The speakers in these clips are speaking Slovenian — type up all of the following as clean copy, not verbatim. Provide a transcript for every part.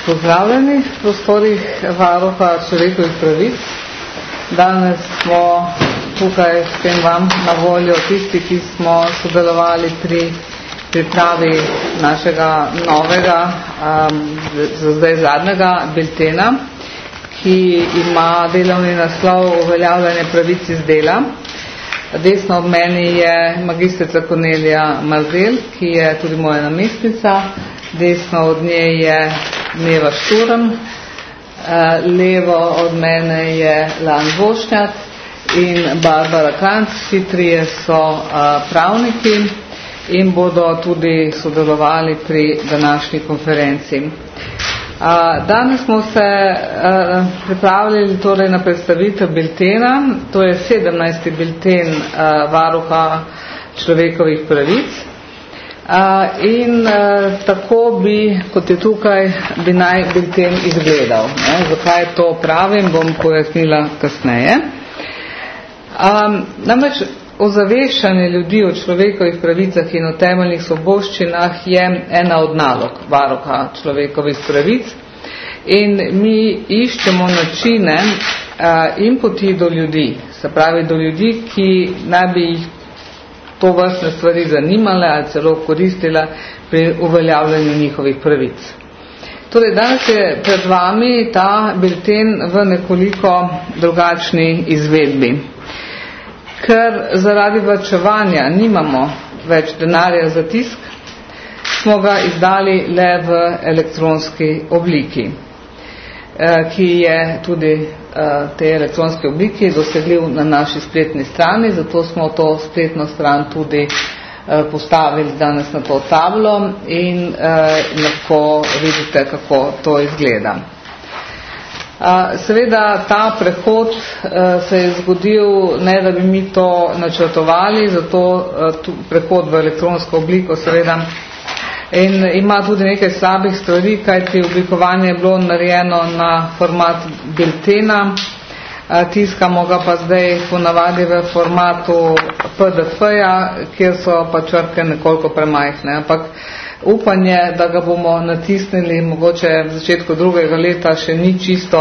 Pozdravljeni v prostorih Varuha človekovih pravic. Danes smo tukaj s tem vam na voljo tisti, ki smo sodelovali pri pripravi našega novega, za zdaj zadnjega biltena, ki ima delovni naslov Uveljavljanje pravic iz dela. Desno od meni je magistrica Kornelija Marzel, ki je tudi moja namestnica. Desno od nje je Neva Šturm, levo od mene je Lan Vošnjak in Barbara Kanc. Vsi trije so pravniki in bodo tudi sodelovali pri današnji konferenci. Danes smo se pripravili torej na predstavitev biltena, to je 17. bilten Varuha človekovih pravic. In tako bi, kot je tukaj, bi naj bilten izgledal. Zakaj to pravim, bom pojasnila kasneje. Namreč ozaveščanje ljudi o človekovih pravicah in o temeljnih svoboščinah je ena od nalog Varuha človekovih pravic in mi iščemo načine in poti do ljudi, se pravi do ljudi, ki naj bi jih to vrstne stvari zanimale ali celo koristile pri uveljavljanju njihovih pravic. Torej, danes je pred vami ta bilten v nekoliko drugačni izvedbi. Ker zaradi varčevanja nimamo več denarja za tisk, smo ga izdali le v elektronski obliki, ki je tudi te elektronske obliki dosegljiv na naši spletni strani, zato smo to spletno stran tudi postavili danes na to tablo in lahko vidite, kako to izgleda. Seveda ta prehod se je zgodil, ne da bi mi to načrtovali, zato prehod v elektronsko obliko seveda in ima tudi nekaj slabih stvari, kajti oblikovanje je bilo narejeno na format biltena, tiskamo ga pa zdaj ponavadi v formatu PDF-ja, kjer so pa črke nekoliko premajhne, ampak upanje, da ga bomo natisnili mogoče v začetku drugega leta, še ni čisto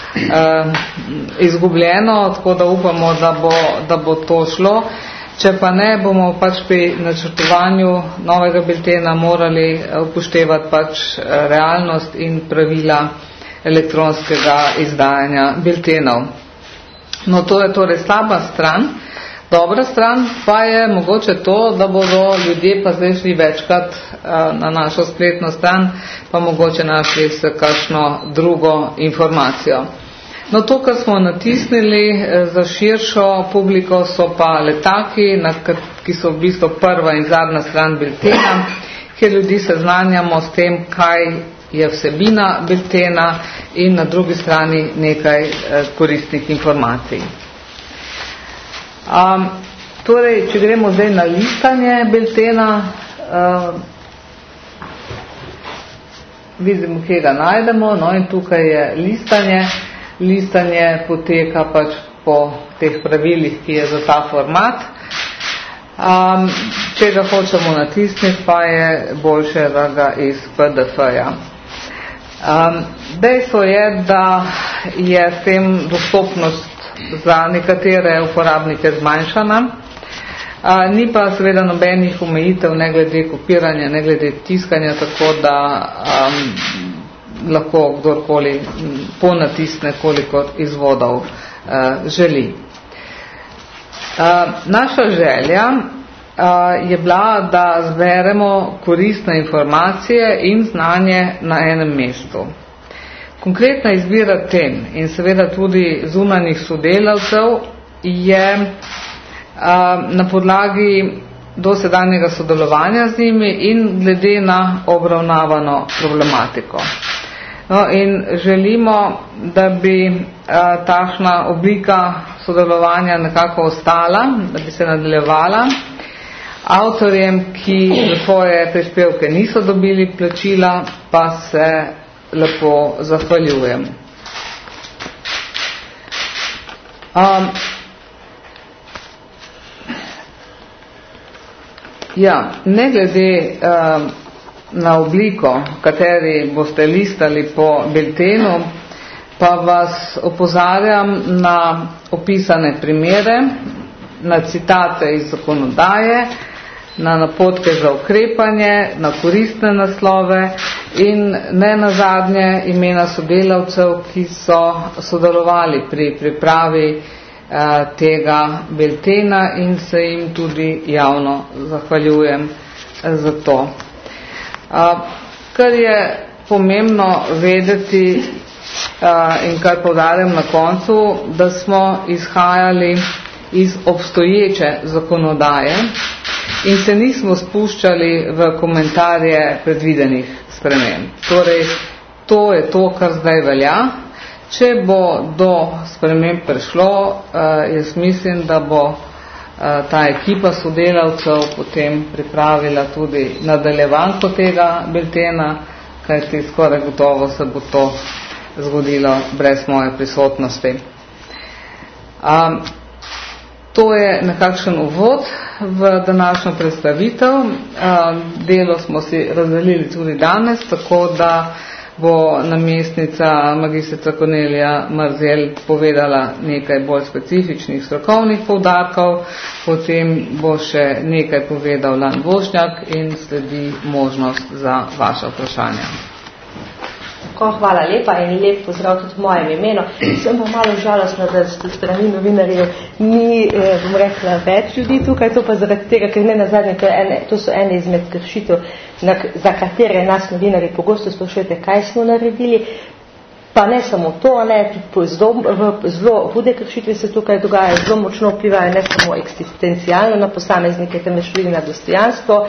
izgubljeno, tako da upamo, da bo to šlo. Če pa ne, bomo pač pri načrtovanju novega biltena morali upoštevati pač realnost in pravila elektronskega izdajanja biltenov. No, to je torej slaba stran. Dobra stran pa je mogoče to, da bodo ljudje pa zdaj šli večkrat na našo spletno stran, pa mogoče našli se kakšno drugo informacijo. No, to, kar smo natisnili za širšo publiko, so pa letaki, ki so v bistvu prva in zadnja stran biltena, kjer ljudi seznanjamo s tem, kaj je vsebina biltena in na drugi strani nekaj koristnih informacij. Torej, če gremo zdaj na listanje biltena, vidimo, kje ga najdemo, no in tukaj je listanje. Listanje poteka pač po teh pravilih, ki je za ta format. Če ga hočemo natisniti, pa je boljše, da ga iz PDF-ja. Dejstvo je, da je s tem dostopnost za nekatere uporabnike zmanjšana. Ni pa seveda nobenih omejitev, ne glede kopiranja, ne glede tiskanja, tako da lahko kdorkoli ponatisne, koliko izvodov želi. Naša želja je bila, da zberemo koristne informacije in znanje na enem mestu. Konkretna izbira tem in seveda tudi zunanjih sodelavcev je na podlagi dosedanjega sodelovanja z njimi in glede na obravnavano problematiko. No, in želimo, da bi takšna oblika sodelovanja nekako ostala, da bi se nadaljevala. Avtorjem, ki za svoje prispevke niso dobili plačila, pa se lepo zahvaljujem. Ne glede na obliko, v kateri boste listali po biltenu, pa vas opozarjam na opisane primere, na citate iz zakonodaje, na napotke za ukrepanje, na koristne naslove in ne nazadnje imena sodelavcev, ki so sodelovali pri pripravi tega biltena in se jim tudi javno zahvaljujem za to. Kar je pomembno vedeti in kar poudarjam na koncu, da smo izhajali iz obstoječe zakonodaje in se nismo spuščali v komentarje predvidenih sprememb. Torej, to je to, kar zdaj velja. Če bo do sprememb prišlo, jaz mislim, da bo ta ekipa sodelavcev potem pripravila tudi nadaljevanko tega biltena, kajti skoraj gotovo se bo to zgodilo brez moje prisotnosti. To je nekakšen uvod v današnjo predstavitev. Delo smo si razdelili tudi danes, tako da bo namestnica magistrica Kornelija Marzelj povedala nekaj bolj specifičnih strokovnih poudarkov, potem bo še nekaj povedal Lan Vošnjak in sledi možnost za vaše vprašanja. Hvala lepa in lep pozdrav tudi v mojem imenu. Sem pa malo žalostna, da s strani novinarjev ni, bom rekla, več ljudi tukaj, to pa zaradi tega, ker ne nazadnje, to so ene izmed kršitev, za katere nas novinarji pogosto sprašujete, kaj smo naredili. Pa ne samo to, tudi zelo hude kršitve se tukaj dogajajo, zelo močno vplivajo ne samo eksistencialno na posameznike, temveč tudi na dostojanstvo.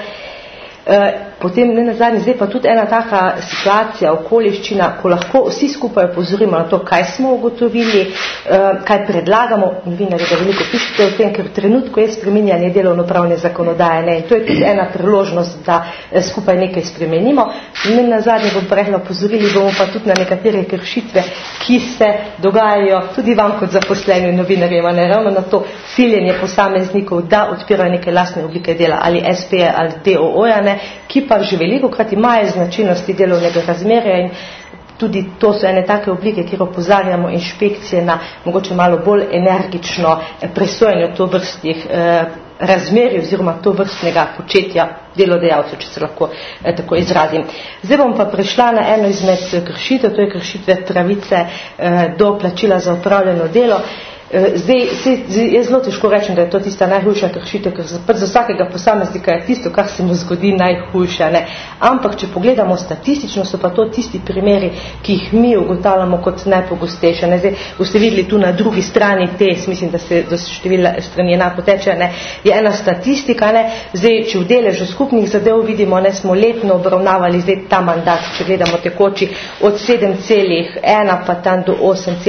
Potem ne nazadnje, zdaj pa tudi ena taka situacija, okoliščina, ko lahko vsi skupaj opozorimo na to, kaj smo ugotovili, kaj predlagamo, novinarji da veliko pišete o tem, ker v trenutku je spreminjanje delovnopravne zakonodaje, in to je tudi ena priložnost, da skupaj nekaj spremenimo. Ne nazadnje bom rekla, opozorili bomo pa tudi na nekatere kršitve, ki se dogajajo tudi vam kot zaposleni novinarjema, ne ravno na to siljenje posameznikov, da odpirajo neke lastne oblike dela, ali SP-je ali DOO-ja, ki pa že velikokrat imajo značilnosti delovnega razmerja in tudi to so ene take oblike, kjer opozarjamo inšpekcije na mogoče malo bolj energično presojanje to vrstih razmerij oziroma to vrstnega početja delodajalcev, če se lahko tako izrazim. Zdaj bom pa prešla na eno izmed kršitev, to je kršitve pravice do plačila za opravljeno delo. Zdaj, jaz zelo težko rečem, da je to tista najhujša kršitev, ker za vsakega posameznika je tisto, kar se mu zgodi najhujša. Ampak, če pogledamo statistično, so pa to tisti primeri, ki jih mi ugotavljamo kot najpogostejše. Zdaj, boste videli tu na drugi strani mislim, da se števila strani enako teče, je ena statistika. Zdaj, če v deležu skupnih zadev vidimo, smo letno obravnavali zdaj ta mandat, če gledamo tekoči, od 7,1 pa tam do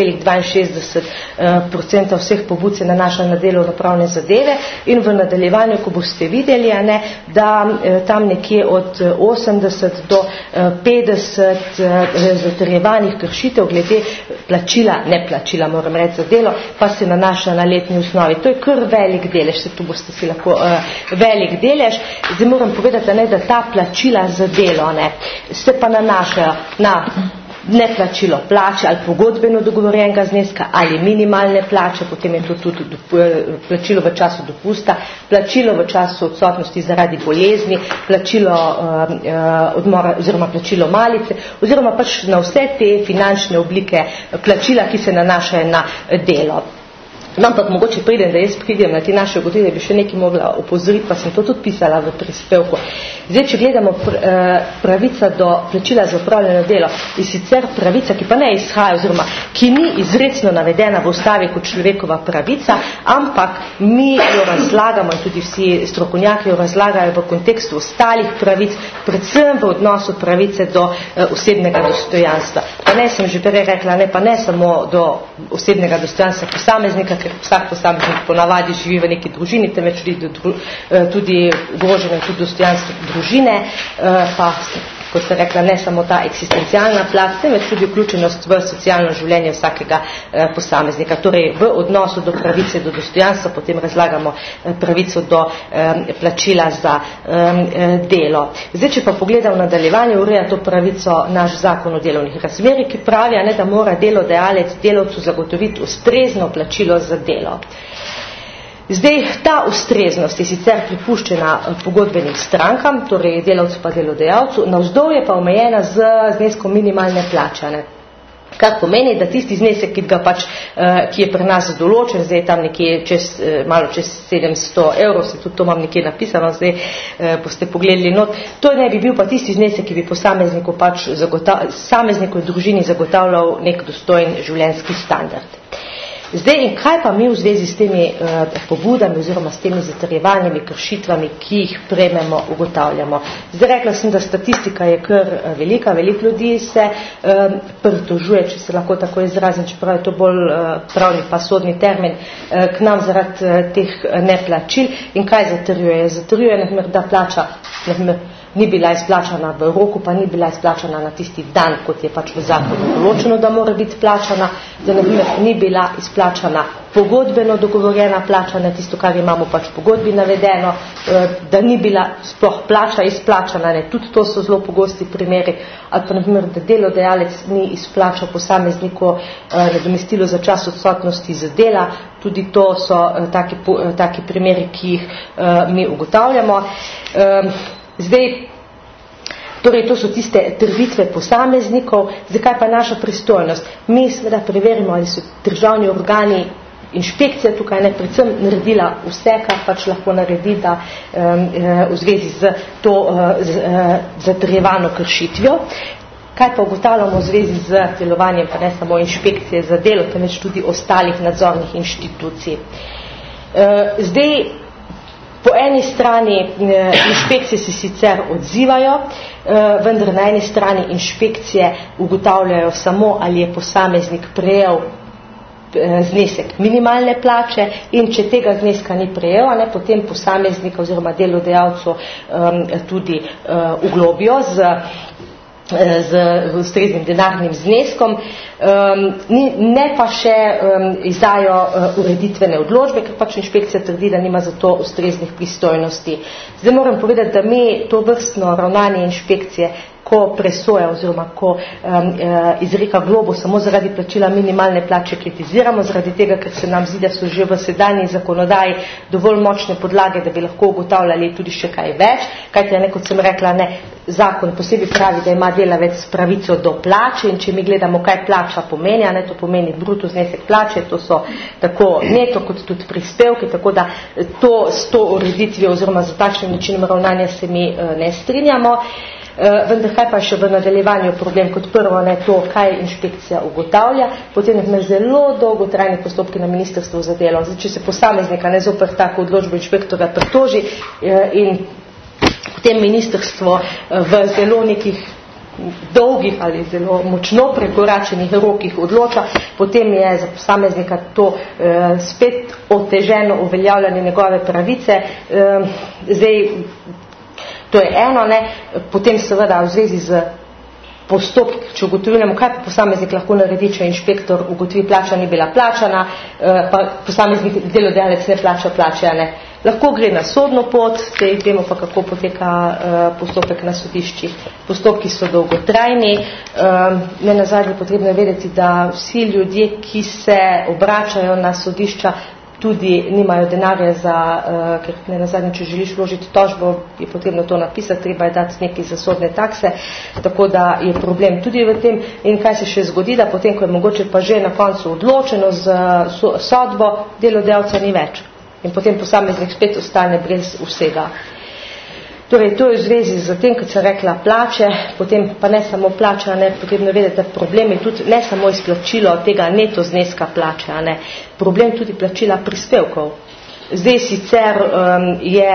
8,62% vseh pobud se nanaša na delovnopravne zadeve in v nadaljevanju, ko boste videli, da tam nekje od 80 do 50 zatrjevanih kršitev glede plačila, ne plačila, moram reči, za delo, pa se nanaša na letni osnovi. To je kar velik delež, se tu boste si lahko velik delež. Zdaj moram povedati, da ta plačila za delo se pa nanašajo na neplačilo plače ali pogodbeno dogovorjenega zneska ali minimalne plače, potem je to tudi plačilo v času dopusta, plačilo v času odsotnosti zaradi bolezni, plačilo odmora oziroma plačilo malice oziroma pač na vse te finančne oblike plačila, ki se nanašajo na delo. Ampak mogoče pridem, da jaz pridem na te naše ugotovitve, bi še nekaj mogla opozoriti, pa sem to tudi pisala v prispevku. Zdaj, če gledamo pravica do plačila za opravljeno delo, je sicer pravica, ki pa ne izhaja, oziroma ki ni izrecno navedena v ustavi kot človekova pravica, ampak mi jo razlagamo in tudi vsi strokovnjaki jo razlagajo v kontekstu ostalih pravic, predvsem v odnosu pravice do osebnega dostojanstva. Pa ne sem že prej rekla, pa ne samo do osebnega dostojanstva posameznika, ker vsak posameznik ponavadi živi v neki družini, temveč tudi ogroženo tudi dostojanstvo družine, pa kot se rekla, ne samo ta eksistencialna plat, temveč tudi vključenost v socialno življenje vsakega posameznika. Torej v odnosu do pravice do dostojanstva potem razlagamo pravico do plačila za delo. Zdaj, če pa pogledam v nadaljevanje, ureja to pravico naš zakon o delovnih razmerjih, ki pravi, da mora delodajalec delavcu zagotoviti ustrezno plačilo za delo. Zdaj, ta ustreznost je sicer pripuščena pogodbenim strankam, torej delavcu pa delodajalcu, navzdol je pa omejena z zneskom minimalne plače. Kar pomeni, da tisti znesek, ki je pri nas določen, zdaj je tam nekje malo čez 700 evrov, se tudi to imam nekje napisano, zdaj boste pogledali not, to ne bi bil pa tisti znesek, ki bi posamezniku v družini zagotavljal nek dostojen življenjski standard. Zdaj, in kaj pa mi v zvezi s temi pobudami oziroma s temi zatrjevalnimi kršitvami, ki jih prejmemo, ugotavljamo? Zdaj, rekla sem, da statistika je kar velika, veliko ljudi se pritožuje, če se lahko tako izrazim, čeprav je to bolj pravni pa sodni termin, k nam zaradi teh neplačil. In kaj zatrjuje? Zatrjuje, da plača ni bila izplačana v roku, pa ni bila izplačana na tisti dan, kot je pač v zakonu določeno, da mora biti plačana, da ni bila izplačana pogodbeno dogovorjena plača, na tisto, kar imamo pač v pogodbi navedeno, da ni bila sploh plača izplačana, tudi to so zelo pogosti primeri, ali pa da delodajalec ni izplačal posamezniku nadomestilo za čas odsotnosti z dela, tudi to so taki primeri, ki jih mi ugotavljamo. Zdaj, torej to so tiste trditve posameznikov, zakaj pa naša pristojnost? Mi seveda preverimo, ali so državni organi, inšpekcija tukaj predvsem naredila vse, kar pač lahko naredi, da v zvezi z to zatrjevano kršitvijo. Kaj pa ugotavljamo v zvezi z delovanjem, pa ne samo inšpekcije za delo, temveč tudi ostalih nadzornih inštitucij. Zdaj, po eni strani inšpekcije se sicer odzivajo, vendar na eni strani inšpekcije ugotavljajo samo, ali je posameznik prejel znesek minimalne plače in če tega zneska ni prejel, potem posameznika oziroma delodajalcu tudi uglobijo z ustreznim denarnim zneskom, ne pa še izdajo ureditvene odločbe, ker pač inšpekcija trdi, da nima za to ustreznih pristojnosti. Zdaj moram povedati, da mi to vrstno ravnanje inšpekcije, ko presoja oziroma ko izreka globo samo zaradi plačila minimalne plače, kritiziramo, zaradi tega, ker se nam zdi, da so že v sedanji zakonodaji dovolj močne podlage, da bi lahko ugotavljali tudi še kaj več, kajti, kot sem rekla, zakon posebej pravi, da ima delavec pravico do plače in če mi gledamo, kaj plača pomeni, to pomeni bruto znesek plače, to so tako neto kot tudi prispevki, tako da s to ureditvijo oziroma za takšnim načinom ravnanja se mi ne strinjamo. Vendar kaj pa še v nadaljevanju problem? Kot prvo to, kaj inšpekcija ugotavlja, potem zelo dolgotrajni postopki na ministrstvu za delo. Zdaj, če se posameznika zoper tako odločbo inšpektorja pritoži in potem ministrstvo v zelo nekih dolgih ali zelo močno prekoračenih rokih odloča, potem je za posameznika to spet oteženo uveljavljanje njegove pravice. Zdaj, to je eno, potem seveda v zvezi z postopki, če ugotovimo, kaj pa posameznik lahko naredi, če inšpektor ugotovi, plača ni bila plačana, pa posameznik delodajalec ne plača plače, Lahko gre na sodno pot, zdaj vemo pa, kako poteka postopek na sodiščih. Postopki so dolgotrajni, nenazadnje potrebno je vedeti, da vsi ljudje, ki se obračajo na sodišča, tudi nimajo denarja ker nenazadnje, če želiš vložiti tožbo, je potrebno to napisati, treba je dati nekaj za sodne takse, tako da je problem tudi v tem. In kaj se še zgodi, da potem, ko je mogoče pa že na koncu odločeno z sodbo, delodajalca ni več. In potem posameznik spet ostane brez vsega. Torej, to je v zvezi z tem, kot sem rekla, plače, potem pa ne samo plače, potrebno vedeti, da problem je tudi ne samo izplačilo tega neto zneska plače, problem tudi plačila prispevkov. Zdaj sicer je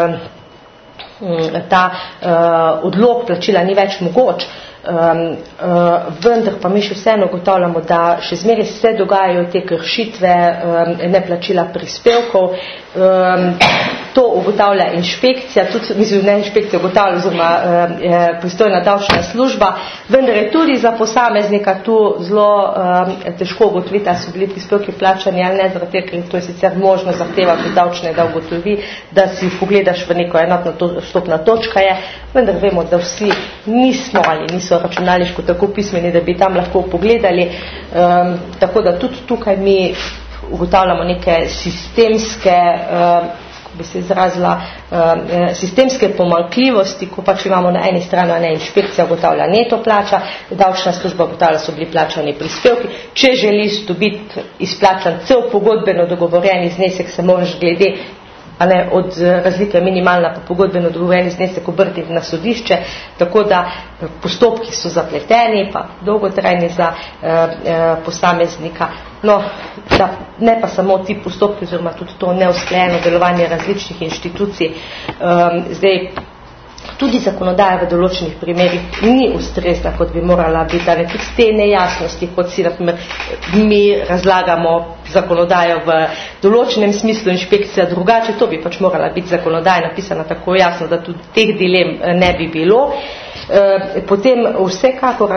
ta odlog plačila ni več mogoč, vendar pa mi še vseeno ugotavljamo, da še zmeraj se dogajajo te kršitve neplačila prispevkov. to ugotavlja inšpekcija, tudi mislim, ne inšpekcija ugotavlja oziroma pristojna davčna služba, vendar je tudi za posameznika tu zelo težko ugotoviti, ali so bili prispevki plačani ali ne, zaradi tega, ker to je sicer možno zahtevati davčne, da ugotovi, da si pogledaš v neko enotno vstopna točka je, vendar vemo, da vsi nismo ali niso računalniško tako pismeni, da bi tam lahko pogledali, tako da tudi tukaj mi ugotavljamo neke sistemske, bi se izrazila, sistemske pomanjkljivosti, ko pač imamo na eni strani inšpekcija ugotavlja neto plača, davčna služba ugotavlja, so bili plačani prispevki. Če želiš dobiti izplačan cel pogodbeno dogovorjeni znesek, se moraš glede od razlike minimalna pa pogodbeno dogovorjeni znesek obrniti na sodišče, tako da postopki so zapleteni, pa dolgotrajni za posameznika. No, da ne pa samo ti postopki, oziroma tudi to neusklajeno delovanje različnih inštitucij. Zdaj, tudi zakonodaja v določenih primerih ni ustrezna, kot bi morala biti, ali tudi te nejasnosti, kot si naprimer mi razlagamo zakonodajo v določenem smislu, inšpekcija drugače, to bi pač morala biti zakonodaja napisana tako jasno, da tudi teh dilem ne bi bilo. Potem vsekakor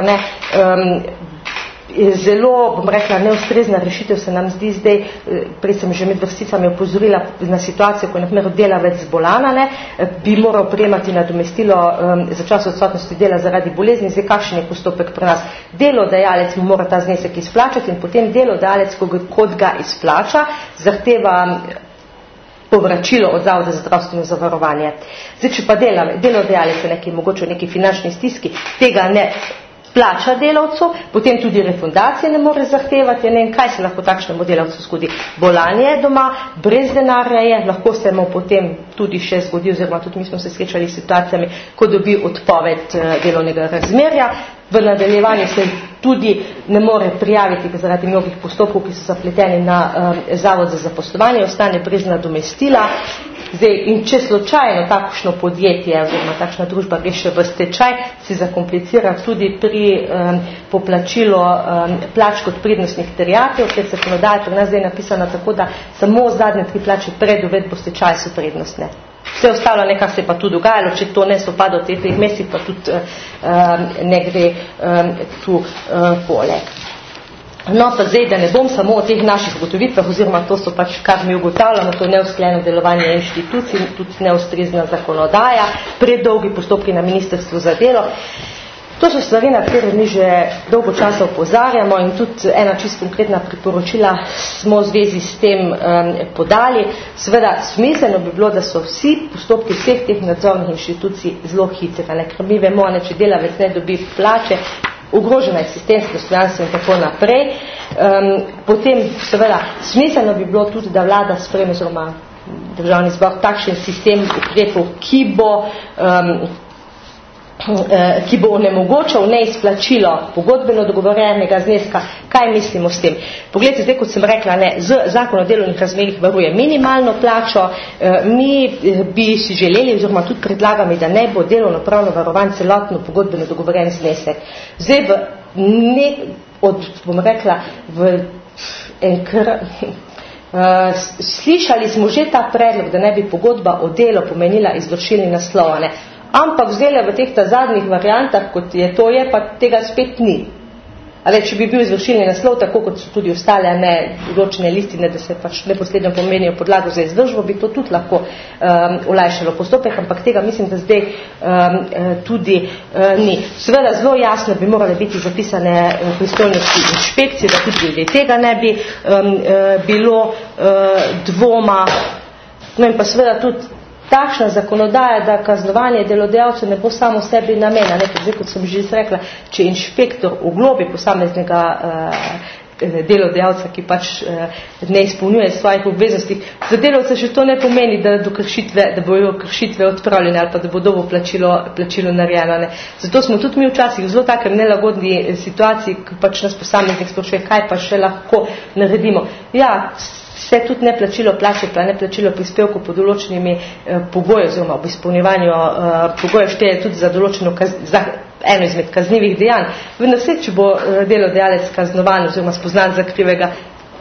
zelo, bom rekla, neustrezna rešitev se nam zdi zdaj, prej sem že med vrsticami opozorila na situacijo, ko je naprimer delavec bolan, bi moral prejemati nadomestilo za čas odsotnosti dela zaradi bolezni. Zdaj, kakšen je postopek pri nas? Delodajalec mu mora ta znesek izplačati in potem delodajalec, kot ga izplača, zahteva povračilo od Zavoda za zdravstveno zavarovanje. Zdaj, če pa delodajalec je mogoče v neki finančni stiski, tega ne plača delavcu, potem tudi refundacije ne more zahtevati, ne vem, kaj se lahko takšnemu delavcu zgodi. Bolanje je doma, brez denarja je, lahko se mu potem tudi še zgodi, oziroma tudi mi smo se srečali s situacijami, ko dobi odpoved delovnega razmerja, v nadaljevanju se tudi ne more prijaviti zaradi mnogih postopkov, ki so zapleteni na Zavod za zaposlovanje, ostane brez nadomestila. Zdaj, in če slučajno takšno podjetje oziroma takšna družba gre še v stečaj, se zakomplicira tudi pri poplačilu plač kot prednostnih terjatev, ker se zakonodaja pri nas zdaj napisana tako, da samo zadnje 3 plače pred uvedbo stečaja so prednostne. Vse ostalo nekaj se pa tudi dogajalo, če to ne sovpada v teh 3 mesecih, pa tudi ne gre tu poleg. No, pa zdaj, da ne bom samo o teh naših ugotovitvah, oziroma to so pač, kar mi ugotavljamo, to neusklajeno delovanje inštitucij, tudi neustrezna zakonodaja, predolgi postopki na Ministrstvu za delo. To so stvari, na katero mi že dolgo časa opozarjamo in tudi ena čisto konkretna priporočila smo v zvezi s tem podali. Seveda, smiselno bi bilo, da so vsi postopki vseh teh nadzornih inštitucij zelo hitri, ker mi vemo, če delavec ne dobi plače, ogrožena je sistemsko dostojanstvo in tako naprej. Potem, seveda, smiselno bi bilo tudi, da vlada sprejme, oziroma državni zbor, takšen sistem ukrepov, ki bo onemogočal neizplačilo pogodbeno dogovorjenega zneska. Kaj mislimo s tem? Poglejte, zdaj, kot sem rekla, Zakon o delovnih razmerjih varuje minimalno plačo, mi bi si želeli, oziroma tudi predlagami, da ne bo delovno-pravno varovan celotno pogodbeno dogovorjen znesek. Zdaj, bom rekla, slišali smo že ta predlog, da ne bi pogodba o delu pomenila izvršilni naslov, ampak vzele v teh zadnjih variantah, kot je to je, pa tega spet ni. Ali če bi bil izvršilni naslov, tako kot so tudi ostale določene listine, da se pač neposredno pomenijo podlago za izvršbo, bi to tudi lahko olajšalo postopek, ampak tega mislim, da zdaj tudi ni. Seveda zelo jasno bi morale biti zapisane pristojnosti inšpekcije, da tudi glede tega ne bi bilo dvoma. No in pa seveda tudi takšna zakonodaja, da kaznovanje delodajalcev ne bo samo sebi namena. Zdaj, kot sem že rekla, če inšpektor oglobi posameznega delodajalca, ki pač ne izpolnjuje svojih obveznosti, za delavca še to ne pomeni, da bojo kršitve odpravljene ali pa da bo dobo plačilo narejeno. Zato smo tudi mi včasih v zelo takem nelagodni situaciji, ki pač nas posameznik sprašuje, kaj pa še lahko naredimo. Ja, se tudi neplačilo plače, pa neplačilo prispevkov pod določenimi pogoji, oziroma ob izpolnjevanju pogojev šteje tudi za določeno za eno izmed kaznivih dejanj. Vendar vse, če bo delodajalec kaznovan oziroma spoznan za krivega,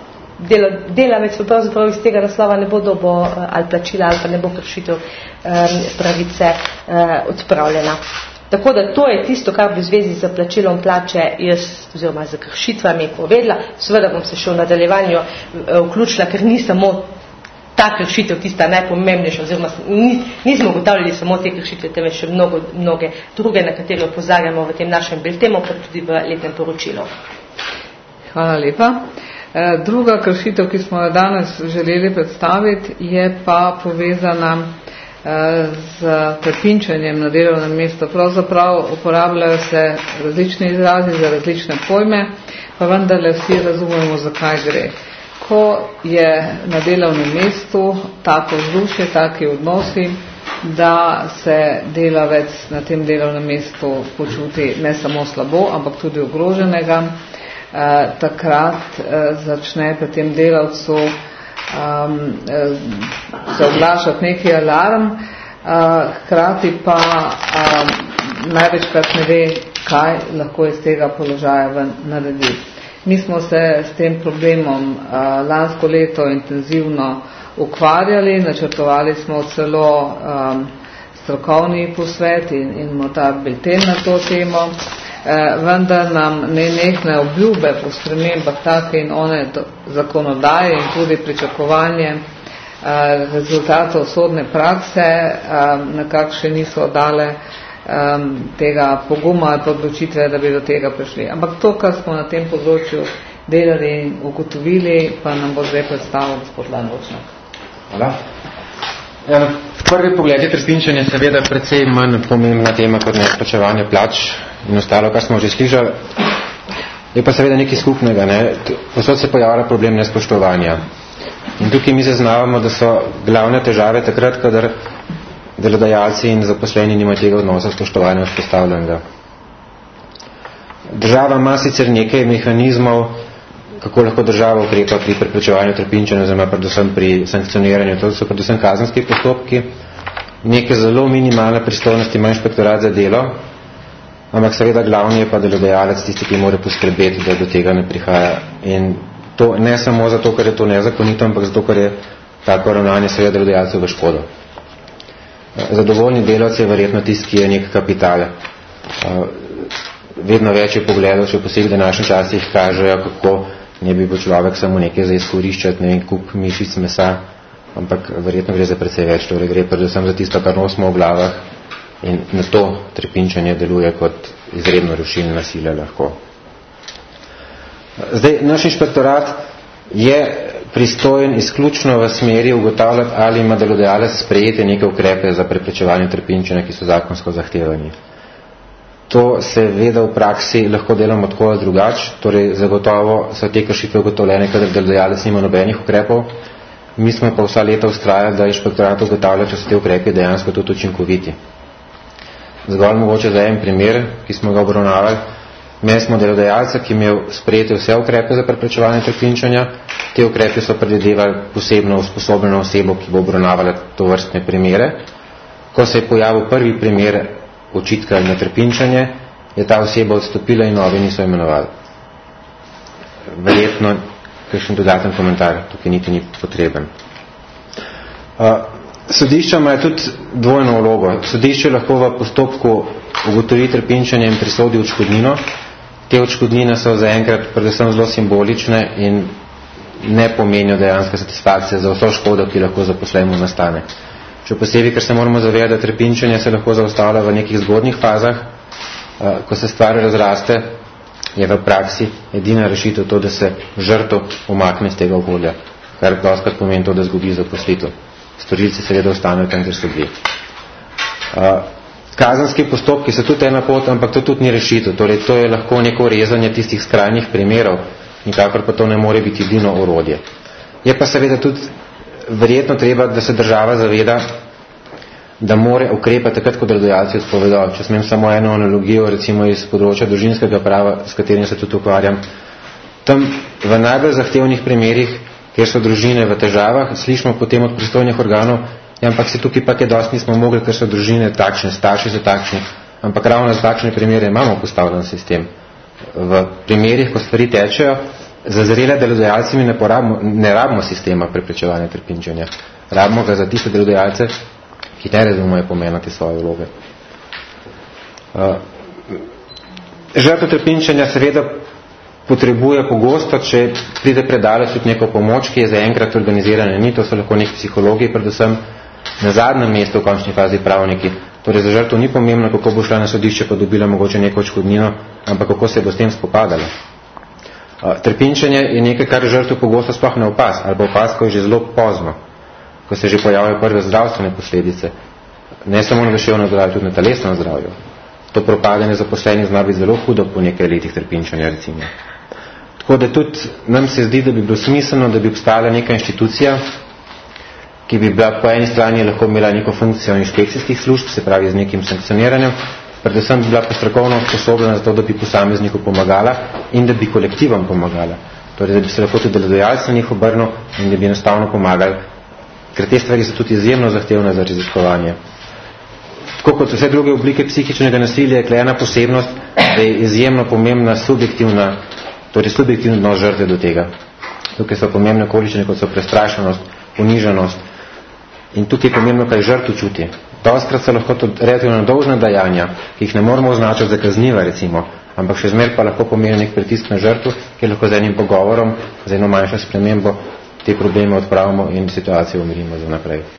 delavec pravzaprav iz tega naslova ne bo dobo ali plačila ali pa ne bo kršitev pravice odpravljena. Tako da to je tisto, kar bi v zvezi z plačilom plače jaz oziroma z kršitvami povedala. Seveda bom se še v nadaljevanju vključila, ker ni samo ta kršitev tista najpomembnejša, oziroma nismo ugotavljali samo te kršitve, temveč še mnoge druge, na katere opozarjamo v tem našem biltemu, pa tudi v letnem poročilu. Hvala lepa. Druga kršitev, ki smo jo danes želeli predstaviti, je pa povezana z trpinčenjem na delovnem mestu. Pravzaprav uporabljajo se različni izrazi za različne pojme, pa vendarle vsi razumemo, zakaj gre. Ko je na delovnem mestu tako vzdušje, taki odnosi, da se delavec na tem delovnem mestu počuti ne samo slabo, ampak tudi ogroženega, takrat začne pri tem delavcu se oglašati neki alarm, hkrati pa največkrat ne ve, kaj lahko iz tega položaja naredi. Mi smo se s tem problemom lansko leto intenzivno ukvarjali, načrtovali smo celo strokovni posvet in morda bilten na to temo, vendar nam nenehne obljube po spremembah take in one zakonodaje in tudi pričakovanje rezultatov sodne prakse nekako še niso dale tega poguma ali odločitve, da bi do tega prišli. Ampak to, kar smo na tem področju delali in ugotovili, pa nam bo zdaj predstavil gospod Lanvočnak. Hvala. Prvi pogled je trpinčenje seveda precej manj pomembna tema kot neplačevanje plač in ostalo, kar smo že slišali. Je pa seveda nekaj skupnega. Posod se pojavlja problem nespoštovanja. In tukaj mi zaznavamo, da so glavne težave takrat, kadar delodajalci in zaposleni nimajo tega odnosa spoštovanja vzpostavljenega. Država ima sicer nekaj mehanizmov, kako lahko država ukrepa pri preprečevanju trpinčenja, oziroma predvsem pri sankcioniranju. To so predvsem kazenski postopki. Neke zelo minimalne pristojnosti ima inšpektorat za delo, ampak seveda glavni je pa delodajalec tisti, ki mora poskrbeti, da do tega ne prihaja. In to ne samo zato, ker je to nezakonito, ampak zato, ker je tako ravnanje seveda delodajalcev v škodo. Zadovoljni delavci je verjetno tisti, ki je nek kapital. Vedno več je pogledov, še posebej v današnjih časih kažejo, kako ne bi bil človek samo nekaj za izkoriščati, ne vem, kup mišic mesa, ampak verjetno gre za precej več, torej gre predvsem za tisto, kar nosimo v glavah in na to trpinčenje deluje kot izredno rušilna sila lahko. Zdaj, naš inšpektorat je pristojen izključno v smeri ugotavljati, ali ima delodajalec sprejeti neke ukrepe za preprečevanje trpinčenja, ki so zakonsko zahtevani. To seveda v praksi lahko delamo tako ali drugače, torej zagotovo so te kršitve ugotovljene, kadar delodajalec nima nobenih ukrepov. Mi smo pa vsa leta vztrajali, da inšpektorat ugotavlja, če so te ukrepi dejansko tudi učinkoviti. Zgolj mogoče za en primer, ki smo ga obravnavali. Imeli smo delodajalca, ki imel sprejeti vse ukrepe za preprečevanje trpinčenja. Te ukrepe so predvidevali posebno usposobljeno osebo, ki bo obravnavala tovrstne primere. Ko se je pojavil prvi primer očitka na trpinčenje, je ta oseba odstopila in novi niso imenovali. Verjetno kakšen dodaten komentar tukaj niti ni potreben. Sodišča ima tudi dvojno vlogo. Sodišče lahko v postopku ugotovi trpinčenje in prisodi odškodnino. Te odškodnine so zaenkrat predvsem zelo simbolične in ne pomenijo dejansko satisfakcije za vso škodo, ki lahko zaposlenemu nastane. Še posebej, ker se moramo zavedati, da trpinčenje se lahko zaustavlja v nekih zgodnjih fazah. Ko se stvar razraste, je v praksi edina rešitev to, da se žrtev umakne iz tega okolja, kar dostakrat pomeni to, da zgubi zaposlitev. Storilci seveda ostanejo tam, kjer so bili. Kazenski postopki so tudi ena pot, ampak to tudi ni rešitev. Torej, to je lahko neko rezanje tistih skrajnih primerov, nikakor pa to ne more biti edino orodje. Je pa seveda tudi verjetno treba, da se država zaveda, da more ukrepati takrat, ko delodajalci odpovedo. Če smem samo eno analogijo, recimo iz področja družinskega prava, s katerim se tudi ukvarjam, tam v najbolj zahtevnih primerih, kjer so družine v težavah, slišimo potem od pristojnih organov, ampak se tukaj pa dosti nismo mogli, ker so družine takšne, starši so takšni, ampak ravno za takšne primere imamo postavljen sistem. V primerih, ko stvari tečejo, za zrele delodajalci mi ne rabimo sistema preprečevanja trpinčenja. Rabimo ga za tiste delodajalce, ki ne razumejo pomena te svoje vloge. Žrtev trpinčenja seveda potrebuje pogosto, če pride predaleč tudi neko pomoč, ki je zaenkrat organizirana. Ni, to so lahko neki psihologi, predvsem na zadnjem mestu v končni fazi pravniki. Torej za žrtev ni pomembno, kako bo šla na sodišče pa dobila mogoče neko odškodnino, ampak kako se bo s tem spopadala. Trpinčenje je nekaj, kar žrtev pogosto sploh ne opaz, ali bo opaz, ko je že zelo pozno, ko se že pojavljajo prve zdravstvene posledice. Ne samo na duševnem zdravju, tudi na telesnem zdravju. To propadanje zaposlenih zna biti zelo hudo po nekaj letih trpinčenja, recimo. Tako da tudi nam se zdi, da bi bilo smiselno, da bi obstala neka inštitucija, ki bi bila po eni strani lahko imela neko funkcijo inšpekcijskih služb, se pravi z nekim sankcioniranjem, predvsem bi bila pa strokovno usposobljena za to, da bi posamezniku pomagala in da bi kolektivom pomagala. Torej, da bi se lahko tudi delodajalec na njih obrnil in da bi enostavno pomagali, ker te stvari so tudi izjemno zahtevne za raziskovanje. Tako kot vse druge oblike psihičnega nasilja je ena posebnost, da je izjemno pomembna subjektivna odnos žrtve do tega. Tukaj so pomembne okoliščine, kot so prestrašenost, ponižanost. In tukaj je pomembno, kaj žrtev čuti. Dostkrat so lahko to relativno dolžna dejanja, ki jih ne moramo označiti za kazniva, recimo, ampak še zmer pa lahko pomeni nek pritisk na žrtev, ki lahko z enim pogovorom, z eno manjšo spremembo te probleme odpravimo in situacijo umirimo za naprej.